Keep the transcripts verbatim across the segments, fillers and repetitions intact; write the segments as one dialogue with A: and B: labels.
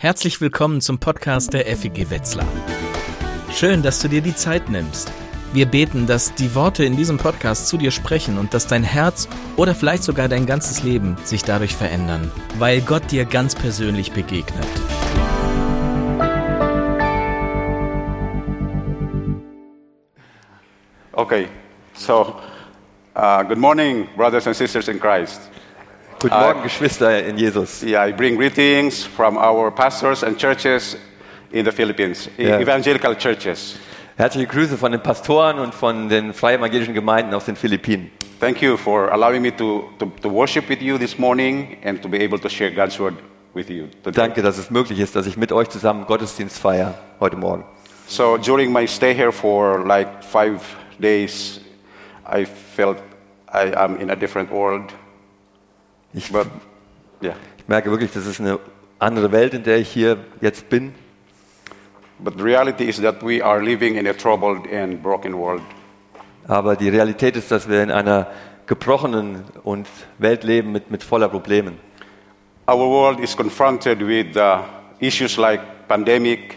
A: Herzlich willkommen zum Podcast der F E G Wetzlar. Schön, dass du dir die Zeit nimmst. Wir beten, dass die Worte in diesem Podcast zu dir sprechen und dass dein Herz oder vielleicht sogar dein ganzes Leben sich dadurch verändern, weil Gott dir ganz persönlich begegnet.
B: Okay, so uh, good morning, brothers and sisters in Christ.
C: Guten Morgen, uh, Geschwister in Jesus.
B: Yeah, I bring greetings from our pastors and churches in the Philippines,
C: Yeah.
B: evangelical churches.
C: Herzliche Grüße von den Pastoren und von den freien evangelischen Gemeinden aus den Philippinen.
B: Thank you for allowing me to, to, to worship with you this morning and to be able to share God's word with you today.
C: Danke, dass es möglich ist, dass ich mit euch zusammen Gottesdienst feiere heute Morgen.
B: So during my stay here for like five days, I felt I am in a different world.
C: Ich,
B: But, yeah.
C: ich merke wirklich, das ist eine andere Welt, in der ich hier jetzt bin.
B: But the reality is that we are living in a troubled and broken world.
C: Aber die Realität ist, dass wir in einer gebrochenen und Welt leben mit, mit voller Problemen.
B: Our world is confronted with uh, issues like pandemic,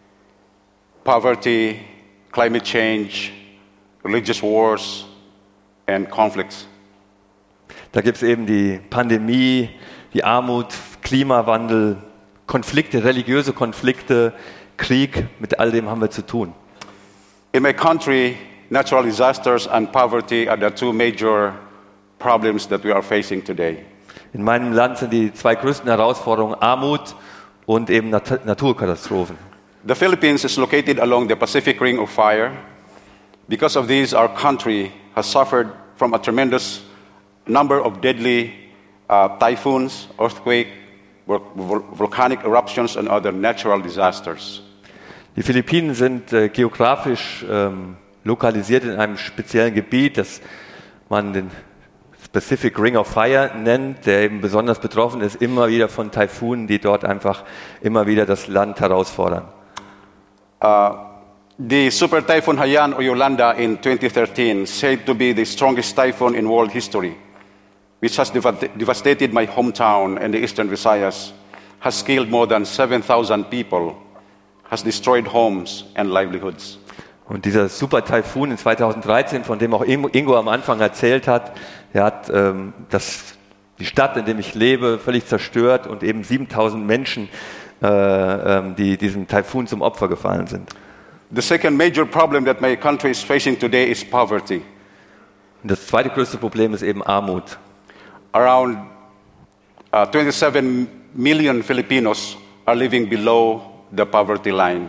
B: poverty, climate change, religious wars, and conflicts.
C: Da gibt es eben die Pandemie, die Armut, Klimawandel, Konflikte, religiöse Konflikte, Krieg, mit all dem haben wir zu tun.
B: In my country, natural disasters and poverty are the two major problems that we are facing today.
C: In meinem Land sind die zwei größten Herausforderungen Armut und eben Nat- Naturkatastrophen.
B: The Philippines is located along the Pacific Ring of Fire. Because of this, our country has suffered from a tremendous number of deadly uh, typhoons, earthquakes, vol- vol- volcanic eruptions, and other natural disasters.
C: Die Philippinen sind äh, geografisch ähm, lokalisiert in einem speziellen Gebiet, das man den Pacific Ring of Fire nennt, der eben besonders betroffen ist, immer wieder von Taifunen, die dort einfach immer wieder das Land herausfordern.
B: Uh, the super typhoon Haiyan or Yolanda in twenty thirteen, said to be the strongest typhoon in world history, which has dev- devastated my hometown and the eastern Visayas, has killed more than seven thousand people, has destroyed homes and livelihoods.
C: Und dieser Super-Taifun in zweitausenddreizehn, von dem auch Ingo am Anfang erzählt hat, der hat ähm, das, die Stadt, in der ich lebe, völlig zerstört und eben siebentausend Menschen, äh, ähm, die diesem Taifun zum Opfer gefallen sind.
B: The second major problem that my country is facing today is poverty.
C: Und das zweite größte Problem ist eben Armut.
B: Around uh, twenty-seven million Filipinos are living below the poverty line.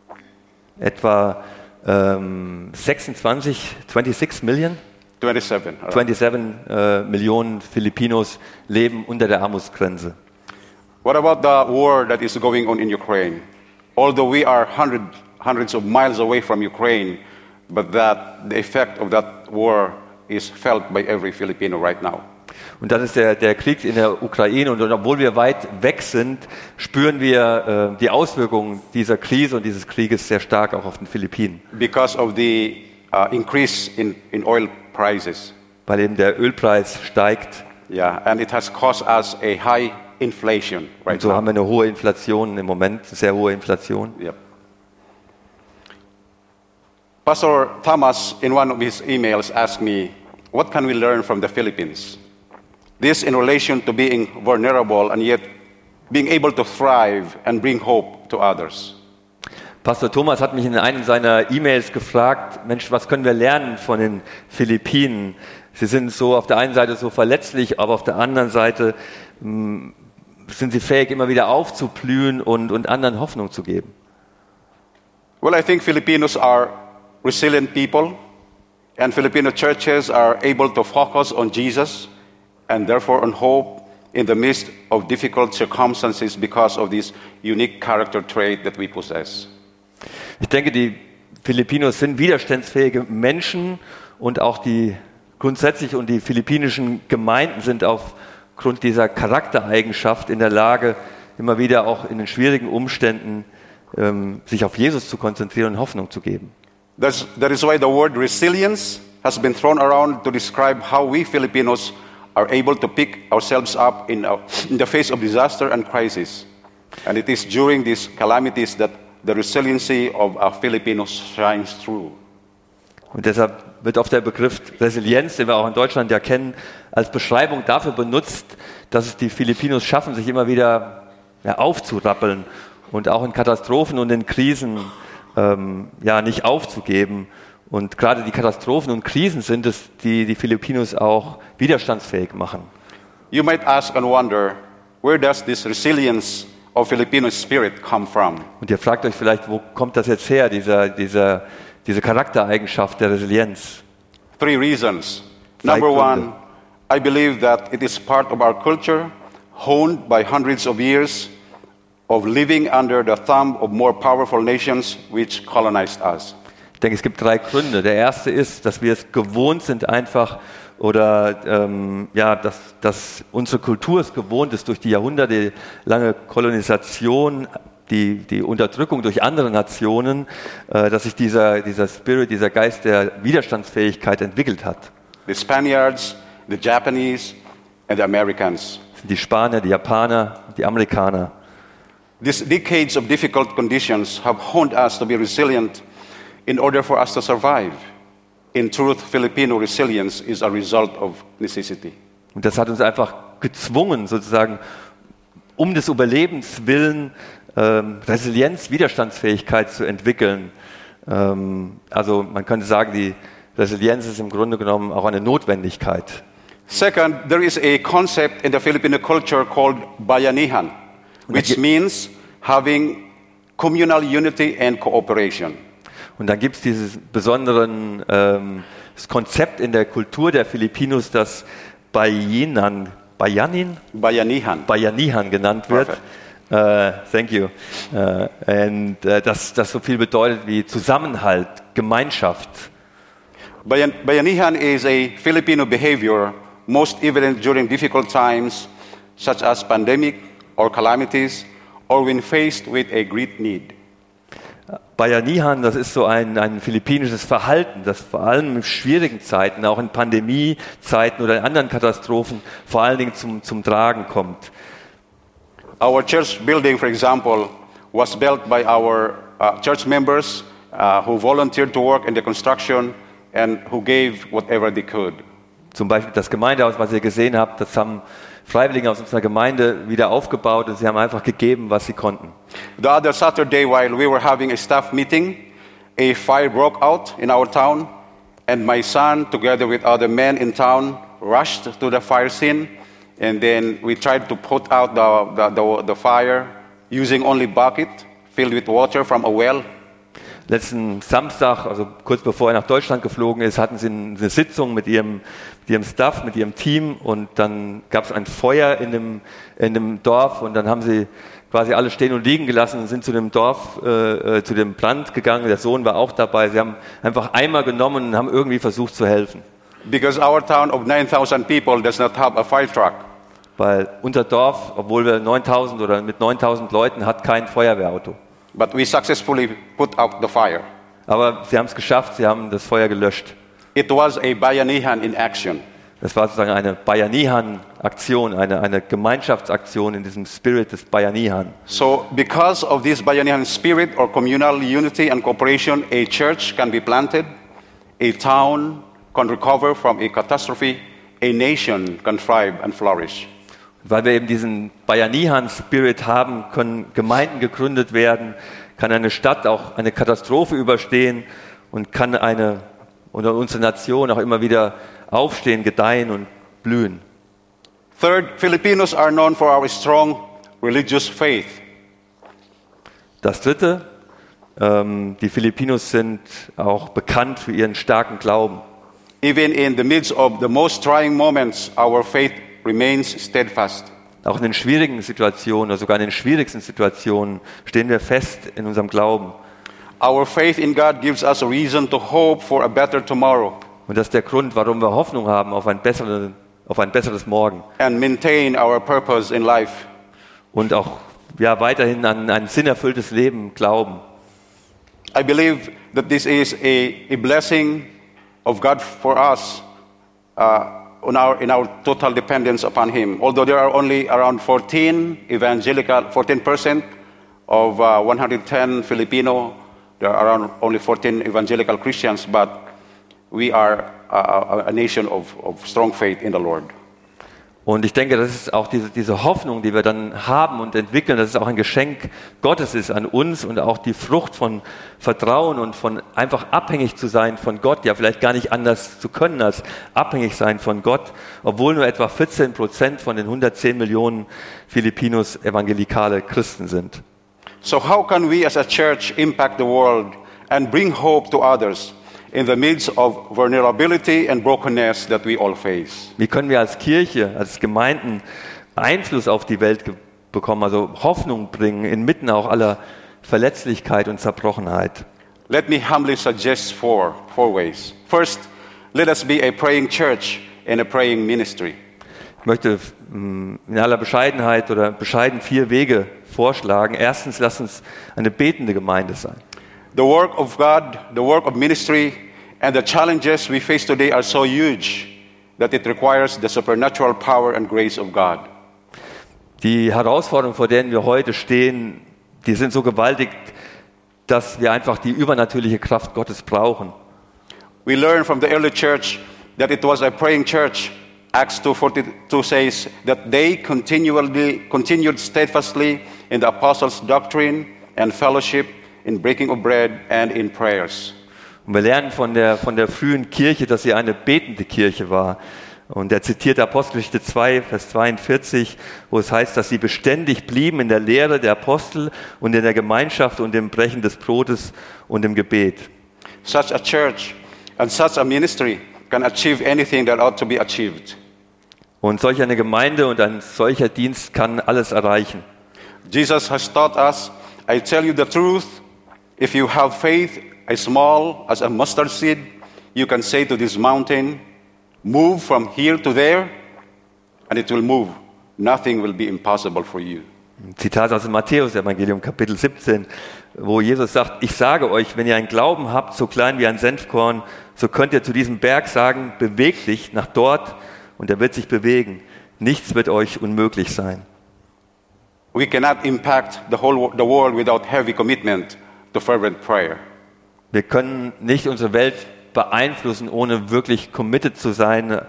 C: Etwa ähm, sechsundzwanzig, sechsundzwanzig Millionen,
B: twenty-seven. around.
C: siebenundzwanzig äh, Millionen Filipinos leben unter der Armutsgrenze.
B: What about the war that is going on in Ukraine? Although we are hundred, hundreds of miles away from Ukraine, but that the effect of that war is felt by every Filipino right now.
C: Und das ist der, der Krieg in der Ukraine. Und obwohl wir weit weg sind, spüren wir äh, die Auswirkungen dieser Krise und dieses Krieges sehr stark auch auf den Philippinen.
B: Because of the uh, increase in, in oil prices.
C: Weil eben der Ölpreis steigt.
B: Yeah, and it has caused us a high inflation right
C: Und so
B: now.
C: haben wir eine hohe Inflation im Moment, eine sehr hohe Inflation.
B: Yep. Pastor Thomas, in one of his emails, asked me, what can we learn from the Philippines? This in relation to being vulnerable and yet being able to thrive and bring hope to others.
C: Pastor Thomas hat mich in einem seiner E-Mails gefragt, Mensch, was können wir lernen von den Philippinen? Sie sind so auf der einen Seite so verletzlich, aber auf der anderen Seite mh, sind sie fähig, immer wieder aufzublühen und, und anderen Hoffnung zu geben.
B: Well, I think Filipinos are resilient people, and Filipino churches are able to focus on Jesus and therefore on hope in the midst of difficult circumstances because of this unique character trait that we possess.
C: Ich denke, die Filipinos sind widerstandsfähige Menschen und auch die grundsätzlich und die philippinischen Gemeinden sind aufgrund dieser Charaktereigenschaft in der Lage, immer wieder auch in den schwierigen Umständen ähm, sich auf Jesus zu konzentrieren und Hoffnung zu geben.
B: That's, that is why the word resilience has been thrown around to describe how we Filipinos are able to pick ourselves up in, our, in the face of disaster and crisis. And it is during these calamities that the resiliency of our Filipinos shines through.
C: Und deshalb wird oft der Begriff Resilienz, den wir auch in Deutschland ja kennen, als Beschreibung dafür benutzt, dass es die Filipinos schaffen, sich immer wieder ja, aufzurappeln und auch in Katastrophen und in Krisen ähm, ja, nicht aufzugeben. Und gerade die Katastrophen und Krisen sind es, die die Filipinos auch widerstandsfähig machen.
B: You might ask and wonder, where does this resilience of Filipino spirit come from?
C: Und ihr fragt euch vielleicht, wo kommt das jetzt her, dieser, dieser, diese Charaktereigenschaft der Resilienz?
B: Three reasons.
C: Drei
B: Number
C: Gründe.
B: one, I believe that it is part of our culture, honed by hundreds of years of living under the thumb of more powerful nations which colonized us.
C: Ich denke, es gibt drei Gründe. Der erste ist, dass wir es gewohnt sind, einfach oder ähm, ja, dass, dass unsere Kultur es gewohnt ist, durch die jahrhundertelange Kolonisation, die, die Unterdrückung durch andere Nationen, äh, dass sich dieser, dieser Spirit, dieser Geist der Widerstandsfähigkeit entwickelt hat.
B: The Spaniards, the Japanese, and the Americans.
C: Das sind die Spanier, die Japaner, die Amerikaner.
B: These decades of difficult conditions have honed us to be resilient in order for us to survive. In truth, Filipino resilience is a result of necessity.
C: Und das hat uns einfach gezwungen, sozusagen, um des Überlebens willen, ähm, Resilienz, Widerstandsfähigkeit zu entwickeln. Ähm, also man könnte sagen, die Resilienz ist im Grunde genommen auch eine Notwendigkeit.
B: Second, there is a concept in the Filipino culture called bayanihan, which means having communal unity and cooperation.
C: Und dann gibt es dieses besonderen ähm, das Konzept in der Kultur der Filipinos, das Bayanan, Bayanin?
B: Bayanihan.
C: Bayanihan genannt wird. Uh, thank you. Uh, and uh, das, das so viel bedeutet wie Zusammenhalt, Gemeinschaft.
B: Bayan, bayanihan is a Filipino behavior most evident during difficult times, such as pandemic or calamities, or when faced with a great need.
C: Bayanihan, das ist so ein, ein philippinisches Verhalten, das vor allem in schwierigen Zeiten, auch in Pandemiezeiten oder in anderen Katastrophen, vor allen Dingen zum, zum Tragen kommt.
B: Our church building, for example, was built by our uh, church members uh, who volunteered to work in the construction and who gave whatever they could.
C: Zum Beispiel das Gemeindehaus, was ihr gesehen habt, das haben Freiwillige aus unserer Gemeinde wieder aufgebaut und sie haben einfach gegeben, was sie konnten.
B: The other Saturday, while we were having a staff meeting, a fire broke out in our town, and my son, together with other men in town, rushed to the fire scene, and then we tried to put out the, the, the, the fire using only bucket filled with water from a well.
C: Letzten Samstag, also kurz bevor er nach Deutschland geflogen ist, hatten sie eine Sitzung mit ihrem, mit ihrem Staff, mit ihrem Team und dann gab es ein Feuer in dem, in dem Dorf und dann haben sie quasi alle stehen und liegen gelassen und sind zu dem Dorf, äh, zu dem Brand gegangen. Der Sohn war auch dabei. Sie haben einfach Eimer genommen und haben irgendwie versucht zu helfen.
B: Because our town of nine thousand people does not have a fire truck.
C: Weil unser Dorf, obwohl wir neuntausend oder mit neuntausend Leuten, hat kein Feuerwehrauto.
B: But we successfully put out the fire.
C: Aber sie haben es geschafft, sie haben das Feuer gelöscht.
B: It was a bayanihan in action.
C: Das war sozusagen eine Bayanihan-Aktion, eine, eine Gemeinschaftsaktion in diesem Spirit des Bayanihan.
B: So because of this bayanihan spirit or communal unity and cooperation, a church can be planted, a town can recover from a catastrophe, a nation can thrive and flourish.
C: Weil wir eben diesen Bayanihan-Spirit haben, können Gemeinden gegründet werden, kann eine Stadt auch eine Katastrophe überstehen und kann eine, oder unsere Nation auch immer wieder aufstehen, gedeihen und blühen.
B: Third, Filipinos are known for our strong religious faith.
C: Das Dritte, ähm, die Filipinos sind auch bekannt für ihren starken Glauben.
B: Even in the midst of the most trying moments, our faith remains steadfast.
C: Auch in den schwierigen Situationen, oder sogar in den schwierigsten Situationen, stehen wir fest in unserem Glauben.
B: Our faith in God gives us a reason to hope for a better tomorrow.
C: Und das ist der Grund, warum wir Hoffnung haben auf ein besseres, auf ein besseres Morgen.
B: And maintain our purpose in life.
C: Und auch ja, weiterhin an ein sinnerfülltes Leben glauben.
B: I believe that this is a, a blessing of God for us. Uh, on our, in our total dependence upon Him. Although there are only around fourteen evangelical, fourteen percent of uh, one hundred ten Filipino, there are around only fourteen evangelical Christians, but we are a, a nation of, of strong faith in the Lord.
C: Und ich denke, das ist auch diese, diese Hoffnung, die wir dann haben und entwickeln, dass es auch ein Geschenk Gottes ist an uns und auch die Frucht von Vertrauen und von einfach abhängig zu sein von Gott, ja vielleicht gar nicht anders zu können als abhängig sein von Gott, obwohl nur etwa vierzehn Prozent von den hundertzehn Millionen Filipinos evangelikale Christen sind.
B: So how can we as a church impact the world and bring hope to others in the midst of vulnerability and brokenness that we all face?
C: Wie können wir als Kirche, als Gemeinden Einfluss auf die Welt ge- bekommen, also Hoffnung bringen, inmitten auch aller Verletzlichkeit und Zerbrochenheit?
B: Let me humbly suggest four, four ways. First, let us be a praying church and a praying ministry.
C: Ich möchte mh, in aller Bescheidenheit oder bescheiden vier Wege vorschlagen. Erstens, lasst uns eine betende Gemeinde sein.
B: The work of God, the work of ministry, and the challenges we face today are so huge that it requires the supernatural power and grace of God.
C: Die Herausforderungen, vor denen wir heute stehen, die sind so gewaltig, dass wir einfach die übernatürliche Kraft Gottes brauchen.
B: We learn from the early church that it was a praying church. Acts two forty-two says that they continually continued steadfastly in the apostles' doctrine and fellowship, in breaking of bread and in prayers.
C: Und wir lernen von der, von der frühen Kirche, dass sie eine betende Kirche war. Und er zitiert Apostelgeschichte zwei, Vers zweiundvierzig, wo es heißt, dass sie beständig blieben in der Lehre der Apostel und in der Gemeinschaft und im Brechen des Brotes und im Gebet.
B: Such a church and such a ministry can achieve anything that ought to be achieved.
C: Und solch eine Gemeinde und ein solcher Dienst kann alles erreichen.
B: Jesus has taught us, I tell you the truth, if you have faith as small as a mustard seed, you can say to this mountain, move from here to there, and it will move. Nothing will be impossible for you.
C: Ein Zitat aus dem Matthäus-Evangelium, Kapitel siebzehn, wo Jesus sagt, ich sage euch, wenn ihr einen Glauben habt, so klein wie ein Senfkorn, so könnt ihr zu diesem Berg sagen, beweg dich nach dort, und er wird sich bewegen. Nichts wird euch unmöglich sein.
B: We cannot impact the whole the world without heavy commitment to fervent prayer.
C: Wir können nicht unsere Welt beeinflussen, ohne wirklich committed zu sein,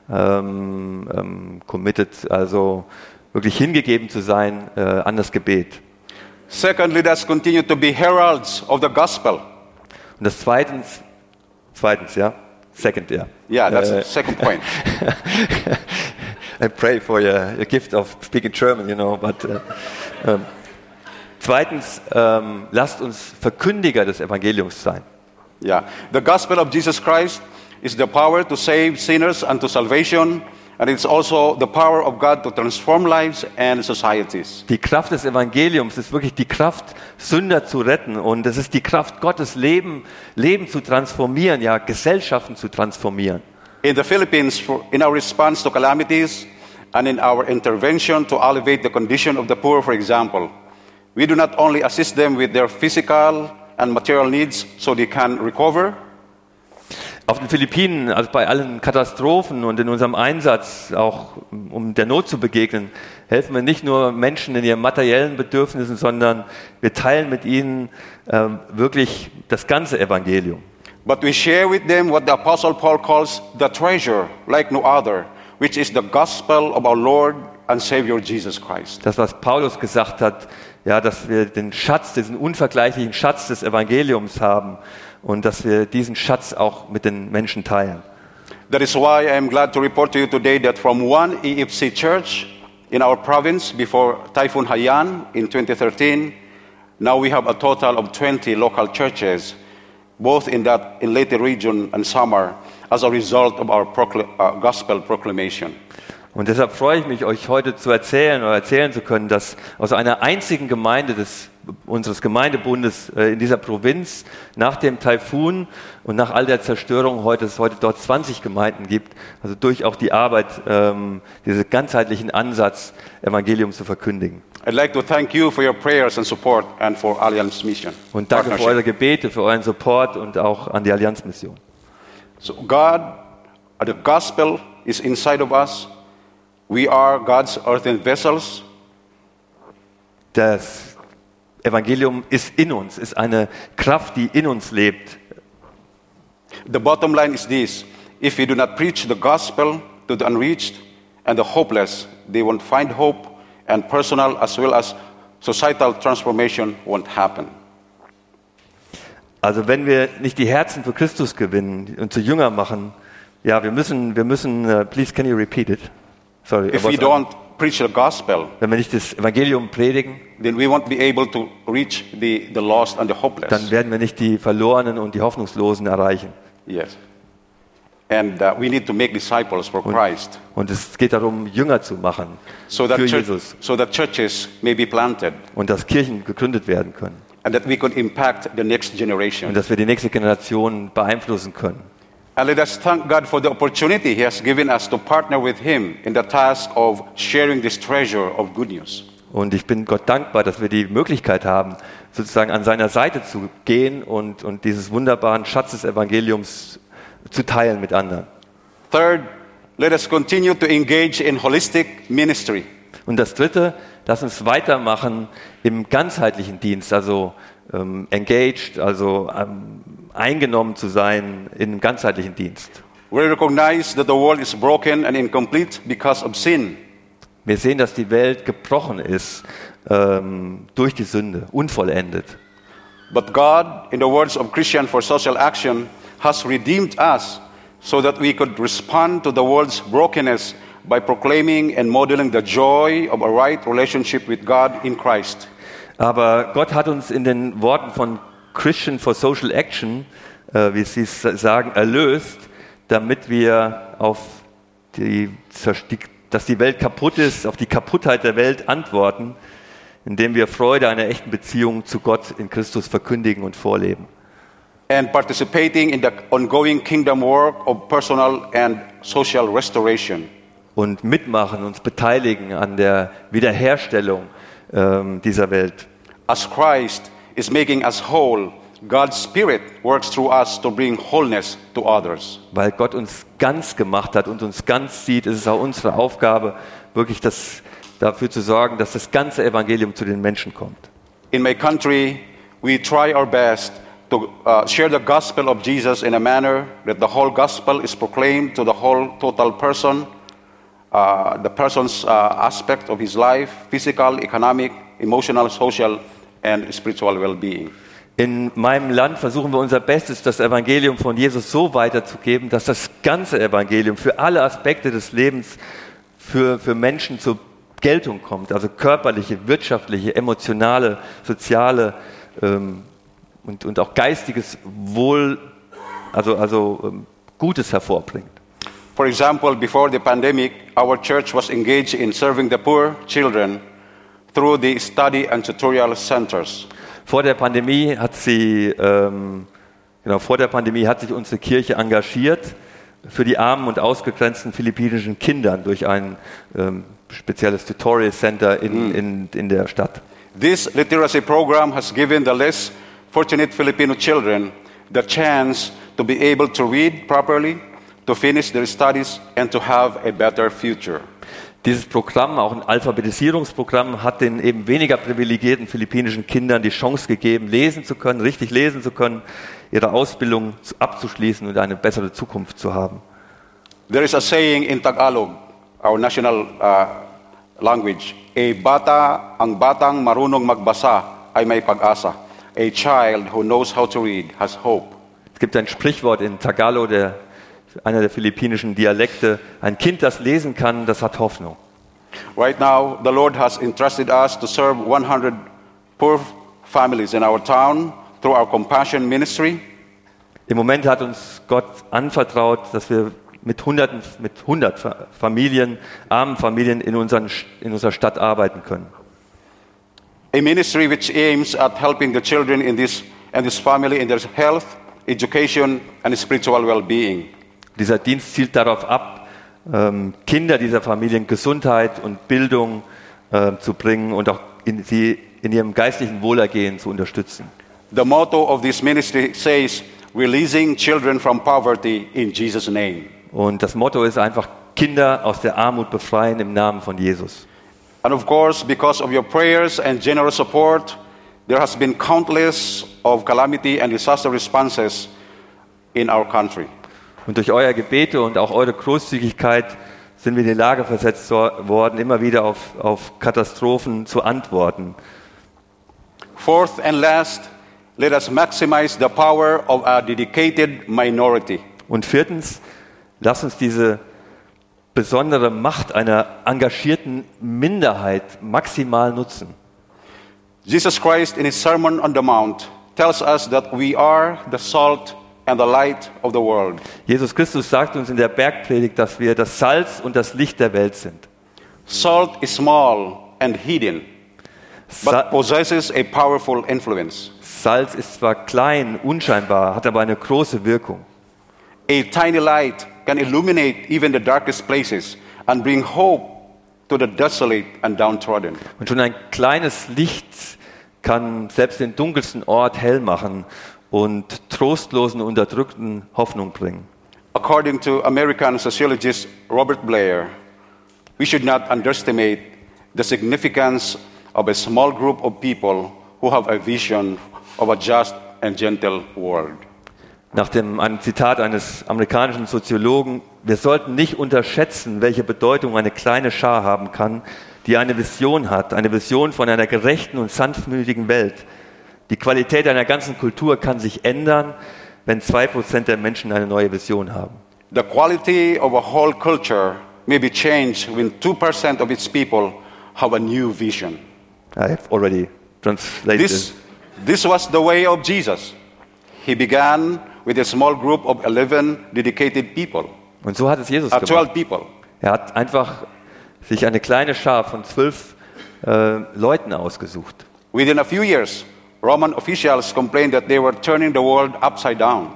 C: ähm, ähm, committed, also wirklich hingegeben zu sein äh, an das Gebet.
B: Secondly, let us continue to be heralds of the gospel.
C: Und das zweitens, zweitens, ja, second, ja.
B: Yeah, that's
C: Äh,
B: the second point.
C: I pray for your, your gift of speaking German, you know, but uh, ähm, zweitens, ähm, lasst uns Verkündiger des Evangeliums sein.
B: Yeah, the gospel of Jesus Christ is the power to save sinners unto salvation, and it's also the power of God to transform lives and societies.
C: Die Kraft des Evangeliums ist wirklich die Kraft, Sünder zu retten, und es ist die Kraft Gottes, Leben, Leben zu transformieren, ja, Gesellschaften zu transformieren.
B: In the Philippines, for, in our response to calamities and in our intervention to elevate the condition of the poor, for example, we do not only assist them with their physical and material needs so they can recover.
C: Auf den Philippinen, also bei allen Katastrophen und in unserem Einsatz, auch um der Not zu begegnen, helfen wir nicht nur Menschen in ihren materiellen Bedürfnissen, sondern wir teilen mit ihnen äh, wirklich das ganze Evangelium.
B: But we share with them what the Apostle Paul calls the treasure like no other, which is the gospel of our Lord and Savior Jesus Christ.
C: Das, was Paulus gesagt hat, ja, dass wir den Schatz, diesen unvergleichlichen Schatz des Evangeliums haben und dass wir diesen Schatz auch mit den Menschen teilen.
B: That is why I am glad to report to you today that from one E F C church in our province before Typhoon Haiyan in twenty thirteen, now we have a total of twenty local churches, both in that in Leyte region and Samar, as a result of our procl- uh, gospel proclamation.
C: Und deshalb freue ich mich, euch heute zu erzählen oder erzählen zu können, dass aus einer einzigen Gemeinde des, unseres Gemeindebundes äh, in dieser Provinz nach dem Taifun und nach all der Zerstörung heute es heute dort zwanzig Gemeinden gibt, also durch auch die Arbeit, ähm, diesen ganzheitlichen Ansatz, Evangelium zu verkündigen.
B: I'd like to thank you for your prayers and support and for Alliance Mission.
C: Und danke für
B: Partnership.
C: eure Gebete, für euren Support und auch an die Allianzmission.
B: So God, uh, the gospel is inside of us. We are God's earthen vessels.
C: Das Evangelium ist in uns, ist eine Kraft, die in uns lebt.
B: The bottom line is this: if we do not preach the gospel to the unreached and the hopeless, they won't find hope, and personal as well as societal transformation won't happen.
C: Also wenn wir nicht die Herzen für Christus gewinnen und zu Jünger machen, ja, wir müssen, wir müssen, uh, please can you repeat it? Sorry.
B: If we don't preach the gospel,
C: wenn wir nicht das Evangelium predigen,
B: then we won't be able to reach the, the lost and the hopeless.
C: Dann werden wir nicht die Verlorenen und die Hoffnungslosen erreichen.
B: Yes. And uh, we need to make disciples for Christ.
C: Und, und es geht darum, Jünger zu machen
B: so that
C: für
B: church,
C: Jesus.
B: So that churches may be planted.
C: Und dass Kirchen gegründet werden können.
B: And that we could impact the next generation.
C: Und dass wir die nächste Generation beeinflussen können.
B: And let us thank God for the opportunity He has given us to partner with Him in the task of sharing this treasure of good news.
C: Und ich bin Gott dankbar, dass wir die Möglichkeit haben, sozusagen an seiner Seite zu gehen und, und dieses wunderbaren Schatz des Evangeliums zu teilen mit anderen.
B: Third, let us continue to engage in holistic ministry.
C: Und das Dritte, lass uns weitermachen im ganzheitlichen Dienst, also ähm, engaged, also ähm, eingenommen zu sein im ganzheitlichen Dienst.
B: We recognize that the world is broken and incomplete because of sin.
C: Wir sehen, dass die Welt gebrochen ist ähm, durch die Sünde, unvollendet.
B: But God, in the words of Christian for Social Action, has redeemed us so that we could respond to the world's brokenness by proclaiming and modeling the joy of a right relationship with God in Christ.
C: Aber Gott hat uns in den Worten von Christian for Social Action, äh, wie sie es sagen, erlöst, damit wir auf die, dass die Welt kaputt ist, auf die Kaputtheit der Welt antworten, indem wir Freude einer echten Beziehung zu Gott in Christus verkündigen und vorleben.
B: And participating in the ongoing kingdom work of personal and social restoration.
C: Und mitmachen, uns beteiligen an der Wiederherstellung ähm, dieser Welt.
B: As Christ is making us whole, God's Spirit works through us to bring wholeness to others.
C: Weil Gott uns ganz gemacht hat und uns ganz sieht, ist es auch unsere Aufgabe, wirklich das, dafür zu sorgen, dass das ganze Evangelium zu den Menschen kommt.
B: In my country, we try our best to uh, share the gospel of Jesus in a manner that the whole gospel is proclaimed to the whole total person, uh, the person's uh, aspect of his life, physical, economic, emotional, social, and spiritual well-being.
C: In meinem Land versuchen wir unser Bestes, das Evangelium von Jesus so weiterzugeben, dass das ganze Evangelium für alle Aspekte des Lebens für, für Menschen zur Geltung kommt. Also körperliche, wirtschaftliche, emotionale, soziale ähm, und, und auch geistiges Wohl, also, also ähm, Gutes hervorbringt.
B: For example, before the pandemic, our church was engaged in serving the poor children through the study and tutorial centers.
C: Vor der Pandemie hat sie, ähm, genau, vor der Pandemie hat sich unsere Kirche engagiert für die armen und ausgegrenzten philippinischen Kindern durch ein ähm, spezielles Tutorial Center in, mm. in, in der Stadt.
B: This literacy program has given the less fortunate Filipino children the chance to be able to read properly, to finish their studies and to have a better future.
C: Dieses Programm, auch ein Alphabetisierungsprogramm, hat den eben weniger privilegierten philippinischen Kindern die Chance gegeben, lesen zu können, richtig lesen zu können, ihre Ausbildung abzuschließen und eine bessere Zukunft zu haben.
B: There is a saying in Tagalog, our national uh, language, a bata ang batang marunong magbasa ay may pag-asa. A child who knows how to read has hope.
C: Es gibt ein Sprichwort in Tagalog, der einer der philippinischen Dialekte, ein Kind, das lesen kann, das hat Hoffnung.
B: Right now, the Lord has entrusted us to serve one hundred poor families in our town through our compassion ministry.
C: Im Moment hat uns Gott anvertraut, dass wir mit Hunderten, mit hundert Familien, armen Familien in, unseren, in unserer Stadt arbeiten können.
B: A ministry which aims at helping the children in this and this family in their health, education and spiritual well-being.
C: Dieser Dienst zielt darauf ab, ähm, Kinder dieser Familien Gesundheit und Bildung äh, zu bringen und auch in, sie in ihrem geistlichen Wohlergehen zu unterstützen.
B: The motto of this ministry says, releasing children from poverty in Jesus' name.
C: Und das Motto ist einfach, Kinder aus der Armut befreien im Namen von Jesus.
B: And of course, because of your prayers and generous support, there has been countless of calamity and disaster responses in our country.
C: Und durch euer Gebete und auch eure Großzügigkeit sind wir in die Lage versetzt worden, immer wieder auf, auf Katastrophen zu antworten.
B: Fourth and last, let us maximize the power of a dedicated minority.
C: Und viertens, lasst uns diese besondere Macht einer engagierten Minderheit maximal nutzen.
B: Jesus Christ in his Sermon on the Mount tells us that we are the salt and the light of the world.
C: Jesus Christus sagt uns in der Bergpredigt, dass wir das Salz und das Licht der Welt sind.
B: Salt is small and hidden, but
C: Sa-
B: possesses a powerful influence.
C: Salz ist zwar klein, unscheinbar, hat aber eine große Wirkung.
B: A tiny light can illuminate even the darkest places and bring hope to the desolate and downtrodden.
C: Und schon ein kleines Licht kann selbst den dunkelsten Ort hell machen und trostlosen, unterdrückten Hoffnung bringen.
B: According to American sociologist Robert Blair, we should not underestimate the significance of a small group of people who have a vision of a just and gentle world.
C: Nach dem einem Zitat eines amerikanischen Soziologen: Wir sollten nicht unterschätzen, welche Bedeutung eine kleine Schar haben kann, die eine Vision hat, eine Vision von einer gerechten und sanftmütigen Welt. Die Qualität einer ganzen Kultur kann sich ändern, wenn zwei Prozent der Menschen eine neue Vision haben.
B: The quality of a whole culture may be changed when two percent of its people have a new vision.
C: I have already translated
B: This, this was the way of Jesus. He began with a small group of eleven dedicated people,
C: Und so hat es Jesus
B: uh,
C: gemacht.
B: twelve people.
C: Er hat einfach sich eine kleine Schar von zwölf äh, Leuten ausgesucht.
B: Within a few years, Roman officials complained that they were turning the world upside down.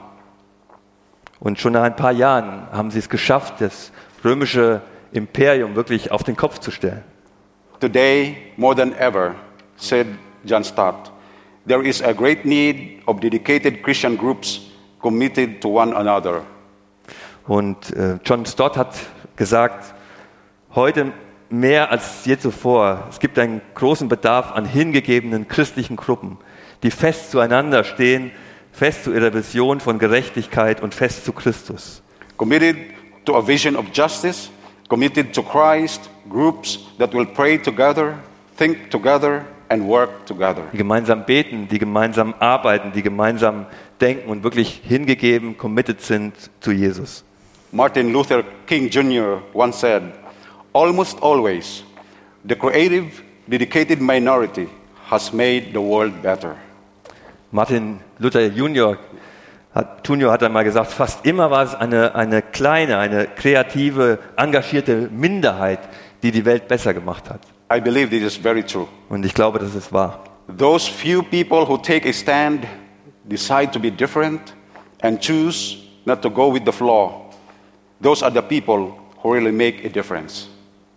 C: Und schon nach ein paar Jahren haben sie es geschafft, das römische Imperium wirklich auf den Kopf zu stellen.
B: Today, more than ever, said John Stott, there is a great need of dedicated Christian groups committed to one another.
C: Und äh, John Stott hat gesagt, heute mehr als je zuvor, es gibt einen großen Bedarf an hingegebenen christlichen Gruppen, die fest zueinander stehen, fest zu ihrer Vision von Gerechtigkeit und fest zu Christus.
B: Committed to a vision of justice, committed to Christ, groups that will pray together, think together, and work together.
C: Die gemeinsam beten, die gemeinsam arbeiten, die gemeinsam denken und wirklich hingegeben, committed sind zu Jesus.
B: Martin Luther King Junior once said, almost always, the creative, dedicated minority has made the world better.
C: Martin Luther Junior hat, Junior hat einmal gesagt, fast immer war es eine, eine kleine, eine kreative, engagierte Minderheit, die die Welt besser gemacht hat.
B: I believe this is very true.
C: Und ich glaube, das ist wahr.
B: Those few people who take a stand, decide to be different, and choose not to go with the flow, those are the people who really make a difference.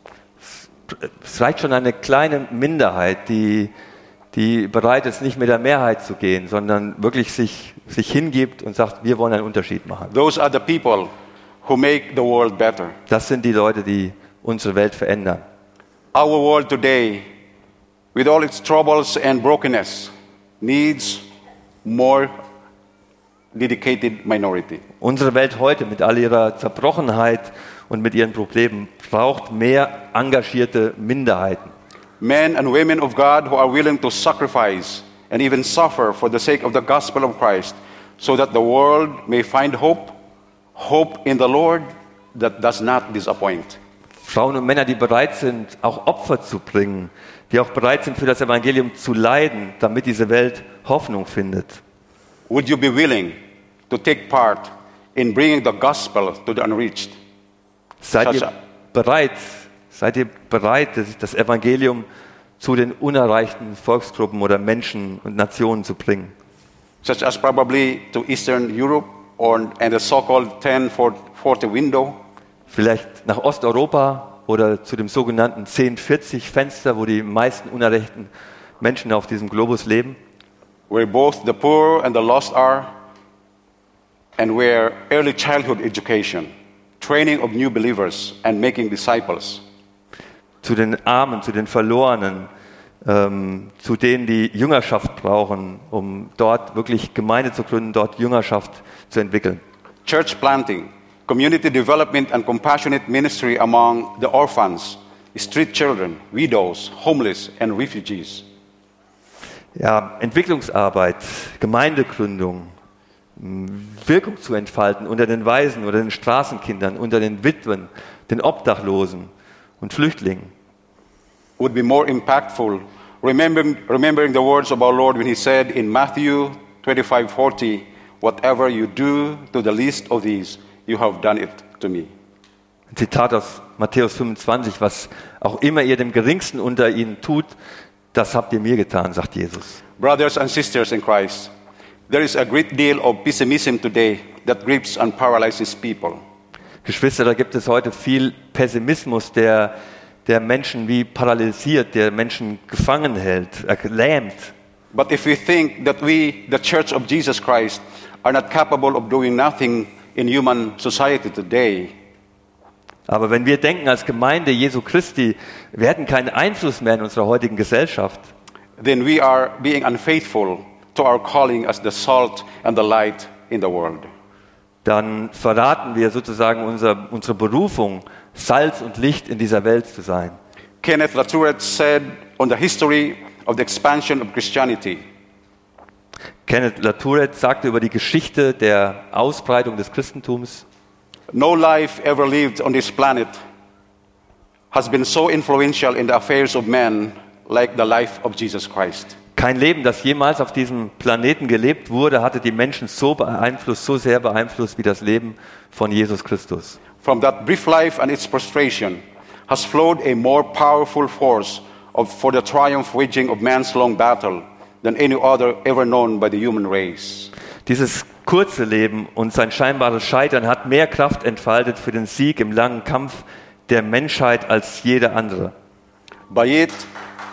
C: Es reicht schon eine kleine Minderheit, die, die bereit ist, nicht mit der Mehrheit zu gehen, sondern wirklich sich, sich hingibt und sagt, wir wollen einen Unterschied machen.
B: Those are the people who make the world better.
C: Das sind die Leute, die unsere Welt verändern.
B: Our world today, with all its troubles and brokenness, needs more dedicated minority.
C: Unsere Welt heute mit all ihrer Zerbrochenheit und mit ihren Problemen braucht mehr engagierte Minderheiten.
B: Men and women of God who are willing to sacrifice and even suffer for the sake of the gospel of Christ, so that the world may find hope, hope in the Lord that does not disappoint.
C: Frauen und Männer, die bereit sind, auch Opfer zu bringen, die auch bereit sind, für das Evangelium zu leiden, damit diese Welt Hoffnung findet.
B: Would you be willing to take part in bringing the gospel to the unreached?
C: Seid ihr bereit, seid ihr bereit, das Evangelium zu den unerreichten Volksgruppen oder Menschen und Nationen zu bringen?
B: Such as probably to Eastern Europe or and the so-called ten forty window.
C: Vielleicht nach Osteuropa oder zu dem sogenannten zehn vierzig Fenster, wo die meisten unerreichten Menschen auf diesem Globus leben.
B: Where both the poor and the lost are, and where early childhood education training of new believers, and making disciples.
C: Zu den Armen, zu den Verlorenen, ähm, zu denen, die Jüngerschaft brauchen, um dort wirklich Gemeinde zu gründen, dort Jüngerschaft zu entwickeln.
B: Church planting, community development and compassionate ministry among the orphans, street children, widows, homeless and refugees.
C: Ja, Entwicklungsarbeit, Gemeindegründung, Wirkung zu entfalten unter den Waisen oder den Straßenkindern, unter den Witwen, den Obdachlosen und Flüchtlingen.
B: Would be more impactful, remembering, remembering the words of our Lord when he said in Matthew twenty-five forty, whatever you do to the least of these, you have done it to me.
C: Ein Zitat aus Matthäus fünfundzwanzig, was auch immer ihr dem Geringsten unter ihnen tut, das habt ihr mir getan, sagt Jesus.
B: Brothers and sisters in Christ, there is a great deal of pessimism today that grips and paralyzes people.
C: Geschwister, da gibt es heute viel Pessimismus, der, der Menschen wie paralysiert, der Menschen gefangen hält, lähmt.
B: But if we think that we, the Church of Jesus Christ, are not capable of doing nothing in human society today,
C: aber wenn wir denken als Gemeinde Jesu Christi, wir hätten keinen Einfluss mehr in unserer heutigen Gesellschaft,
B: then we are being unfaithful to our calling as the salt and the light in the world.
C: dann verraten wir sozusagen unser, unsere Berufung, Salz und Licht in dieser Welt zu sein.
B: Kenneth Latourette said on the history of the expansion of Christianity,
C: Kenneth Latourette sagte über die Geschichte der Ausbreitung des Christentums:
B: no life ever lived on this planet has been so influential in the affairs of men like the life of Jesus Christ.
C: Kein Leben, das jemals auf diesem Planeten gelebt wurde, hatte die Menschen so beeinflusst, so sehr beeinflusst wie das Leben von Jesus Christus.
B: From that brief life and its frustration has flowed a more powerful force of, for the triumph waging of man's long battle than any other ever known by the human race.
C: Dieses kurze Leben und sein scheinbares Scheitern hat mehr Kraft entfaltet für den Sieg im langen Kampf der Menschheit als jeder andere.
B: By it,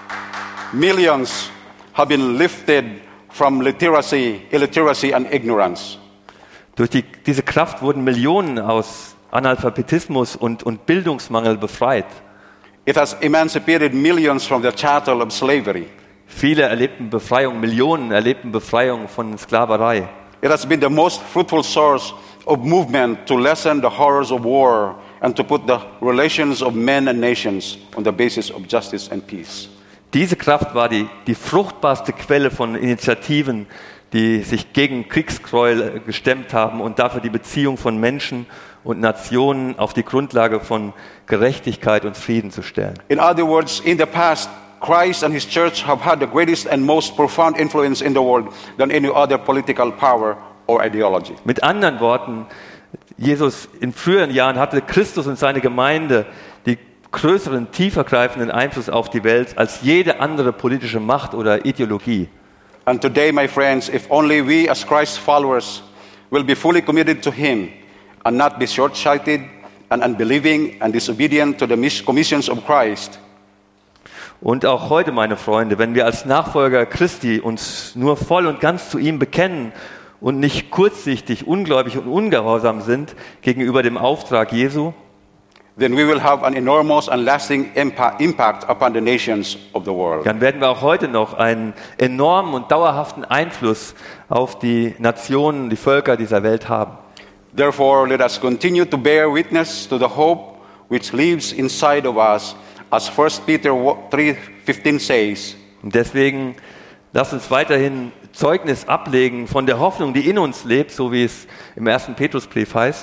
B: millions have been lifted from literacy, illiteracy and ignorance.
C: Durch die, diese Kraft wurden Millionen aus Analphabetismus und, und Bildungsmangel befreit.
B: It has emancipated millions from the chattel of slavery.
C: Viele erlebten Befreiung, Millionen erlebten Befreiung von Sklaverei.
B: It has been the most fruitful source of movement to lessen the horrors of war and to put the relations of men and nations on the basis of justice and peace.
C: Diese Kraft war die, die fruchtbarste Quelle von Initiativen, die sich gegen Kriegsgräuel gestemmt haben und dafür die Beziehung von Menschen und Nationen auf die Grundlage von Gerechtigkeit und Frieden zu stellen.
B: In other words, in the past, Christ and his church have had the greatest and most profound influence in the world than any other political power or ideology.
C: Mit anderen Worten, Jesus in früheren Jahren hatte Christus und seine Gemeinde die größeren, tiefergreifenden Einfluss auf die Welt als jede andere politische Macht oder Ideologie.
B: And today, my friends, if only we as Christ's followers will be fully committed to him and not be short-sighted and unbelieving and disobedient to the commissions of Christ.
C: Und auch heute, meine Freunde, wenn wir als Nachfolger Christi uns nur voll und ganz zu ihm bekennen und nicht kurzsichtig, ungläubig und ungehorsam sind gegenüber dem Auftrag Jesu,
B: then we will have an enormous and lasting impact upon the nations of the world.
C: Dann werden wir auch heute noch einen enormen und dauerhaften Einfluss auf die Nationen, die Völker dieser Welt haben.
B: Therefore, let us continue to bear witness to the hope which lives inside of us, as First Peter three fifteen says.
C: Und deswegen lasst uns weiterhin Zeugnis ablegen von der Hoffnung, die in uns lebt, so wie es im ersten Petrusbrief heißt.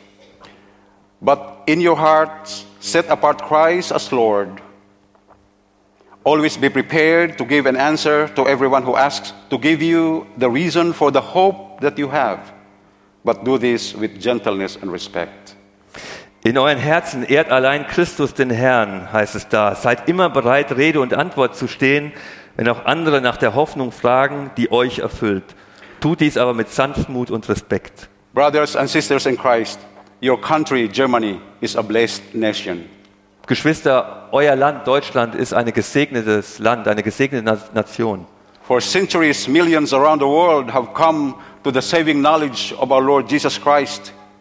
B: But in your hearts set apart Christ as Lord. Always be prepared to give an answer to everyone who asks to give you the reason for the hope that you have. But do this with gentleness and respect.
C: In euren Herzen ehrt allein Christus den Herrn, heißt es da. Seid immer bereit, Rede und Antwort zu stehen, wenn auch andere nach der Hoffnung fragen, die euch erfüllt. Tut dies aber mit Sanftmut und Respekt.
B: Brothers and sisters in Christ, your country, Germany, is a blessed nation.
C: Geschwister, euer Land, Deutschland, ist ein gesegnetes Land, eine gesegnete Nation.
B: For centuries, millions around the world have come to the saving knowledge of our Lord Jesus Christ.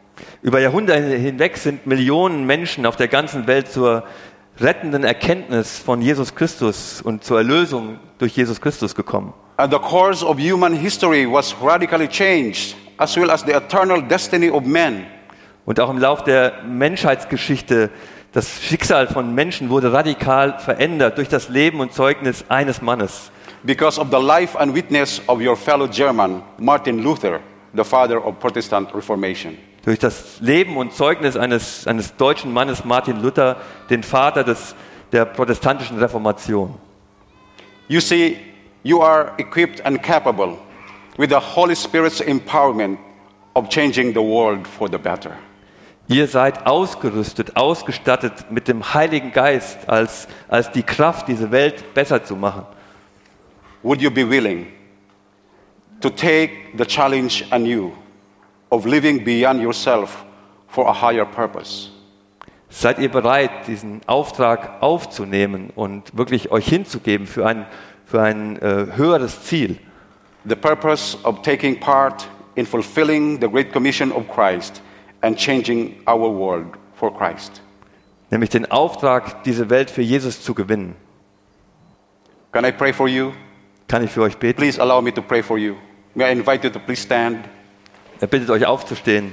C: Über Jahrhunderte hinweg sind Millionen Menschen auf der ganzen Welt zur rettenden Erkenntnis von Jesus Christus und zur Erlösung durch Jesus Christus gekommen.
B: And the course of human history was radically changed, as well as the eternal destiny of men.
C: Und auch im Lauf der Menschheitsgeschichte, das Schicksal von Menschen wurde radikal verändert durch das Leben und Zeugnis eines Mannes.
B: Because of the life and witness of your fellow German, Martin Luther, the father of Protestant Reformation.
C: Durch das Leben und Zeugnis eines, eines deutschen Mannes, Martin Luther, den Vater des, der protestantischen Reformation.
B: You see, you are equipped and capable with the Holy Spirit's empowerment of changing the world for the better.
C: Ihr seid ausgerüstet, ausgestattet mit dem Heiligen Geist als, als die Kraft, diese Welt besser zu machen.
B: Would you be willing to take the challenge anew of living beyond yourself for a higher purpose?
C: Seid ihr bereit, diesen Auftrag aufzunehmen und wirklich euch hinzugeben für ein, für ein äh, höheres Ziel?
B: The purpose of taking part in fulfilling the Great Commission of Christ and changing our world for Christ.
C: Nämlich den Auftrag, diese Welt für Jesus zu gewinnen.
B: Can I pray for you?
C: Kann ich für euch beten?
B: Please allow me to pray for you. May I invite you to please stand?
C: Er bittet euch aufzustehen.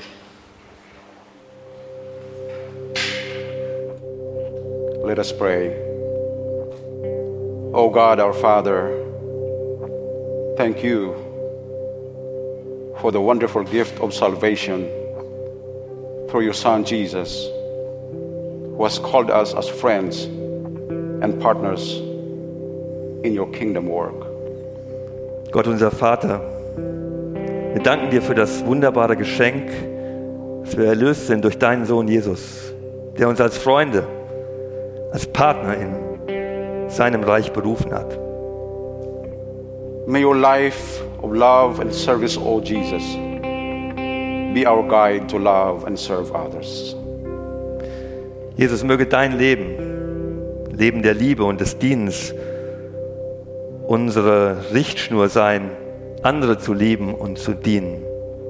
B: Let us pray. Oh God, our Father, thank you for the wonderful gift of salvation through your Son Jesus, who has called us as friends and partners in your kingdom work.
C: Gott, unser Vater, wir danken dir für das wunderbare Geschenk, dass wir erlöst sind durch deinen Sohn Jesus, der uns als Freunde, als Partner in seinem Reich berufen hat.
B: May your life of love and service, O Jesus, be our guide to love and serve others.
C: Jesus, möge dein Leben, Leben der Liebe und des Dienens, unsere Richtschnur sein, andere zu lieben und zu dienen.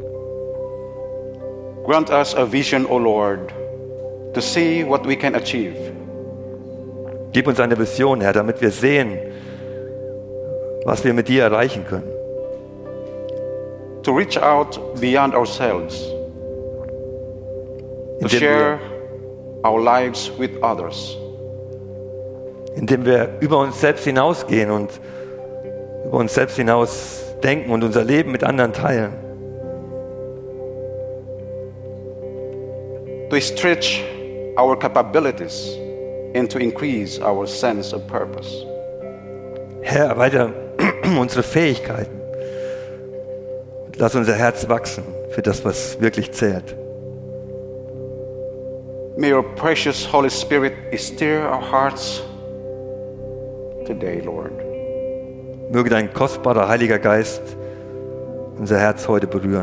B: Grant us a vision, O Lord, to see what we can achieve.
C: Gib uns eine Vision, Herr, damit wir sehen, was wir mit dir erreichen können.
B: To reach out beyond ourselves, to
C: Indem
B: share our lives with others.
C: Indem wir über uns selbst hinausgehen und über uns selbst hinaus denken und unser Leben mit anderen teilen.
B: To stretch our capabilities and to increase our sense of purpose.
C: Herr, erweitere unsere Fähigkeiten. Lass unser Herz wachsen für das, was wirklich zählt.
B: May your precious Holy Spirit stir our hearts today, Lord.
C: Möge dein kostbarer Heiliger Geist unser Herz heute berühren.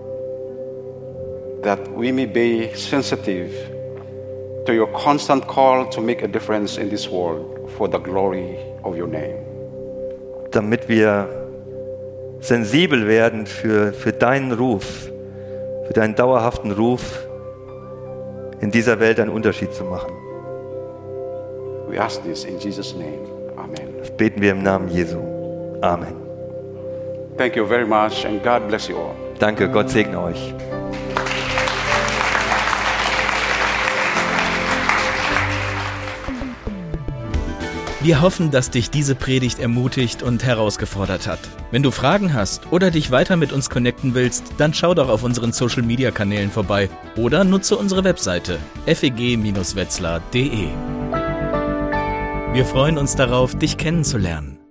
B: That we may be sensitive to your constant call to make a difference in this world for the glory of your name.
C: Damit wir sensibel werden für, für deinen Ruf, für deinen dauerhaften Ruf, in dieser Welt einen Unterschied zu machen.
B: We ask this in Jesus' name. Amen.
C: Das beten wir im Namen Jesu. Amen.
B: Thank you very much and God bless you all.
C: Danke, Gott segne euch.
A: Wir hoffen, dass dich diese Predigt ermutigt und herausgefordert hat. Wenn du Fragen hast oder dich weiter mit uns connecten willst, dann schau doch auf unseren Social-Media-Kanälen vorbei oder nutze unsere Webseite f e g Bindestrich wetzlar punkt d e. Wir freuen uns darauf, dich kennenzulernen.